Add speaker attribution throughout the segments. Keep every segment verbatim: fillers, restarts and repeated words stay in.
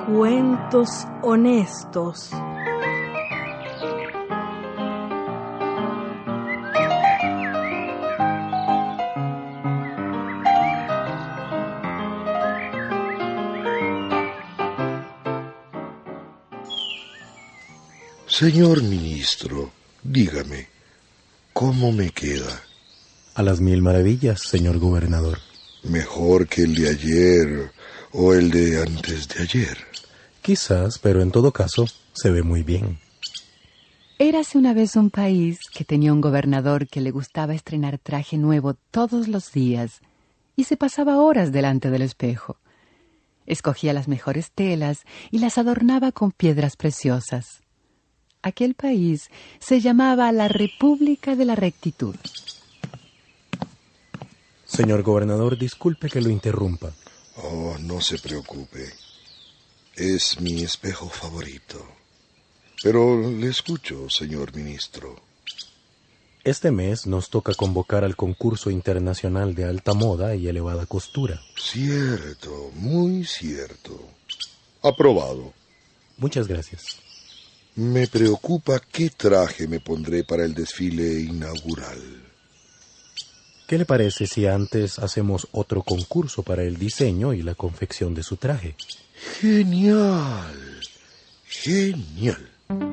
Speaker 1: Cuentos honestos.
Speaker 2: Señor ministro, dígame, ¿cómo me queda?
Speaker 3: A las mil maravillas, señor gobernador.
Speaker 2: ¿Mejor que el de ayer o el de antes de ayer?
Speaker 3: Quizás, pero en todo caso, se ve muy bien.
Speaker 4: Érase una vez un país que tenía un gobernador que le gustaba estrenar traje nuevo todos los días y se pasaba horas delante del espejo. Escogía las mejores telas y las adornaba con piedras preciosas. Aquel país se llamaba la República de la Rectitud.
Speaker 3: Señor gobernador, disculpe que lo interrumpa.
Speaker 2: Oh, no se preocupe. Es mi espejo favorito. Pero le escucho, señor ministro.
Speaker 3: Este mes nos toca convocar al concurso internacional de alta moda y elevada costura.
Speaker 2: Cierto, muy cierto. Aprobado.
Speaker 3: Muchas gracias.
Speaker 2: Me preocupa qué traje me pondré para el desfile inaugural.
Speaker 3: ¿Qué le parece si antes hacemos otro concurso para el diseño y la confección de su traje?
Speaker 2: Genial, genial.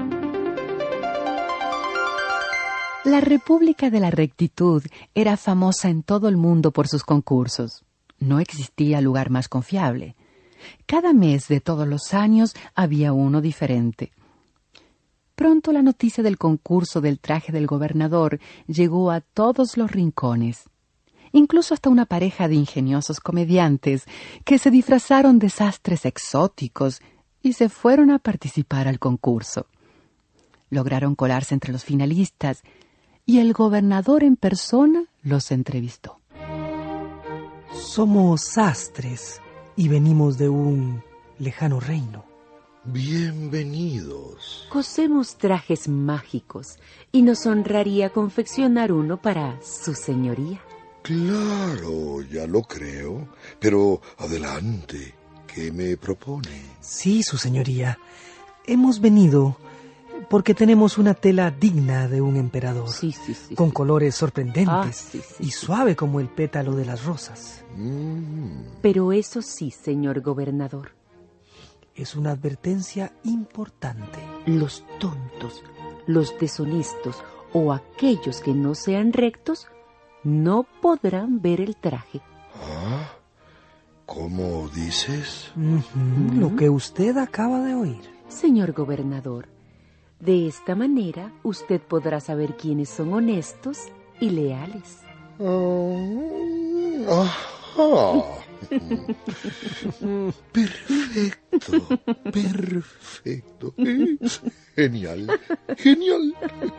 Speaker 4: La República de la Rectitud era famosa en todo el mundo por sus concursos. No existía lugar más confiable. Cada mes de todos los años había uno diferente. Pronto la noticia del concurso del traje del gobernador llegó a todos los rincones. Incluso hasta una pareja de ingeniosos comediantes que se disfrazaron de sastres exóticos y se fueron a participar al concurso. Lograron colarse entre los finalistas y el gobernador en persona los entrevistó.
Speaker 1: Somos sastres y venimos de un lejano reino.
Speaker 2: Bienvenidos.
Speaker 5: Cosemos trajes mágicos y nos honraría confeccionar uno para su señoría.
Speaker 2: Claro, ya lo creo. Pero adelante, ¿qué me propone?
Speaker 1: Sí, su señoría. Hemos venido porque tenemos una tela digna de un emperador.
Speaker 5: Sí, sí, sí.
Speaker 1: Con
Speaker 5: sí.
Speaker 1: colores sorprendentes
Speaker 5: Ah, sí, sí,
Speaker 1: y
Speaker 5: sí.
Speaker 1: suave como el pétalo de las rosas.
Speaker 2: Mm.
Speaker 5: Pero eso sí, señor gobernador,
Speaker 1: Es una advertencia importante.
Speaker 5: los tontos, los deshonestos o aquellos que no sean rectos no podrán ver el traje.
Speaker 2: ¿Ah? ¿Cómo dices?
Speaker 1: Ujú, Lo que usted acaba de oír.
Speaker 5: Señor gobernador, de esta manera usted podrá saber quiénes son honestos y leales.
Speaker 2: Ah, ajá. Perfecto, perfecto. Genial, genial.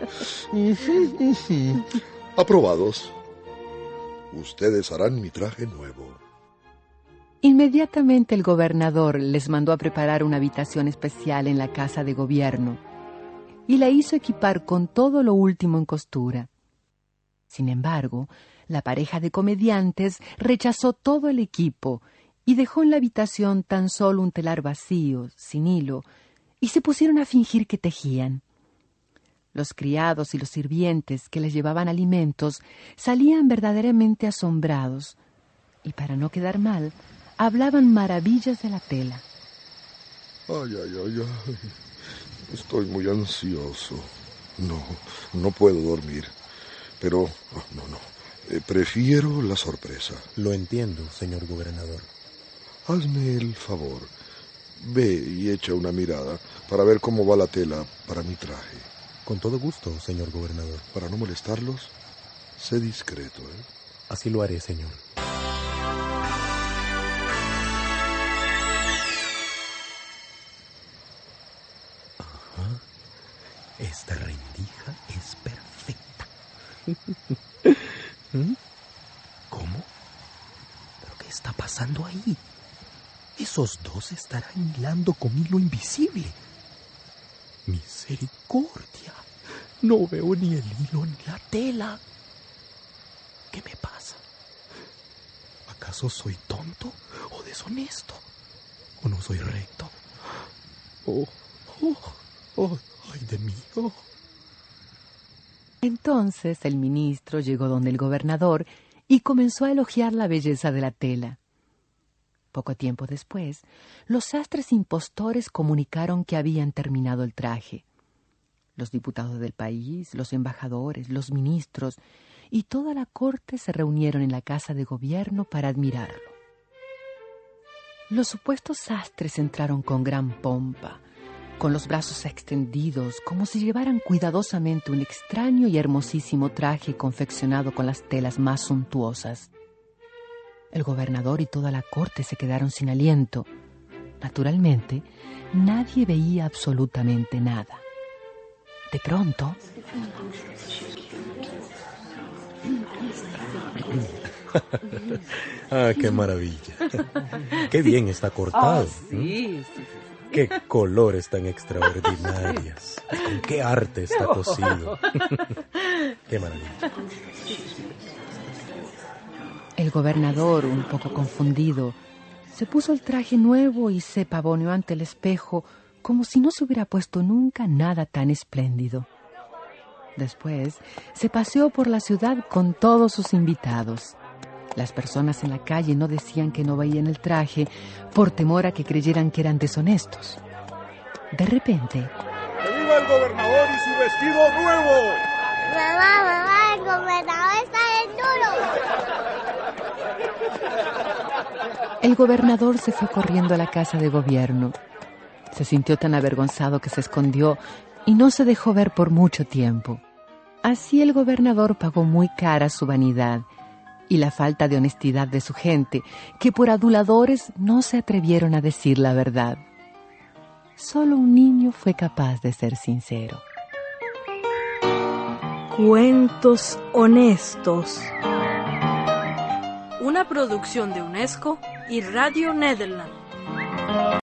Speaker 2: Aprobados. Ustedes harán mi traje nuevo.
Speaker 4: Inmediatamente el gobernador les mandó a preparar una habitación especial en la casa de gobierno y la hizo equipar con todo lo último en costura. Sin embargo, la pareja de comediantes rechazó todo el equipo y dejó en la habitación tan solo un telar vacío, sin hilo, y se pusieron a fingir que tejían. Los criados y los sirvientes que les llevaban alimentos salían verdaderamente asombrados y, para no quedar mal, hablaban maravillas de la tela.
Speaker 2: Ay, ay, ay, ay. Estoy muy ansioso. No, no puedo dormir. Pero, oh, no, no. Eh, prefiero la sorpresa.
Speaker 3: Lo entiendo, señor gobernador.
Speaker 2: Hazme el favor. Ve y echa una mirada para ver cómo va la tela para mi traje.
Speaker 3: Con todo gusto, señor gobernador.
Speaker 2: Para no molestarlos, sé discreto, ¿eh?
Speaker 3: Así lo haré, señor. Ajá. Esta rendija es perfecta. ¿Mm? ¿Cómo? ¿Pero qué está pasando ahí? Esos dos estarán hilando con hilo invisible. ¡Misericordia! No veo ni el hilo ni la tela. ¿Qué me pasa? ¿Acaso soy tonto o deshonesto? ¿O no soy recto? Oh, oh, oh, ay de mí. Oh.
Speaker 4: Entonces el ministro llegó donde el gobernador y comenzó a elogiar la belleza de la tela. Poco tiempo después, los sastres impostores comunicaron que habían terminado el traje. Los diputados del país, los embajadores, los ministros y toda la corte se reunieron en la casa de gobierno para admirarlo. Los supuestos sastres entraron con gran pompa, con los brazos extendidos, como si llevaran cuidadosamente un extraño y hermosísimo traje confeccionado con las telas más suntuosas. El gobernador y toda la corte se quedaron sin aliento. Naturalmente, nadie veía absolutamente nada. De pronto...
Speaker 3: Ah, qué maravilla. Qué bien está cortado.
Speaker 5: Oh, sí, sí, sí.
Speaker 3: Qué colores tan extraordinarios. Con qué arte está cosido. Qué maravilla.
Speaker 4: El gobernador, un poco confundido, se puso el traje nuevo y se pavoneó ante el espejo como si no se hubiera puesto nunca nada tan espléndido. Después se paseó por la ciudad con todos sus invitados. Las personas en la calle no decían que no veían el traje por temor a que creyeran que eran deshonestos. De repente...
Speaker 6: ¡Que viva el gobernador y su vestido nuevo!
Speaker 7: Mamá, mamá, el gobernador está en duro.
Speaker 4: El gobernador se fue corriendo a la casa de gobierno. Se sintió tan avergonzado que se escondió y no se dejó ver por mucho tiempo. Así el gobernador pagó muy cara su vanidad y la falta de honestidad de su gente, que por aduladores no se atrevieron a decir la verdad. Solo un niño fue capaz de ser sincero.
Speaker 8: Cuentos honestos.
Speaker 9: Una producción de UNESCO y Radio Nederland.